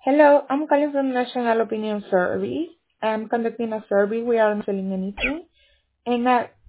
Hello, I'm calling from National Opinion Survey. I'm conducting a survey. We aren't selling anything. And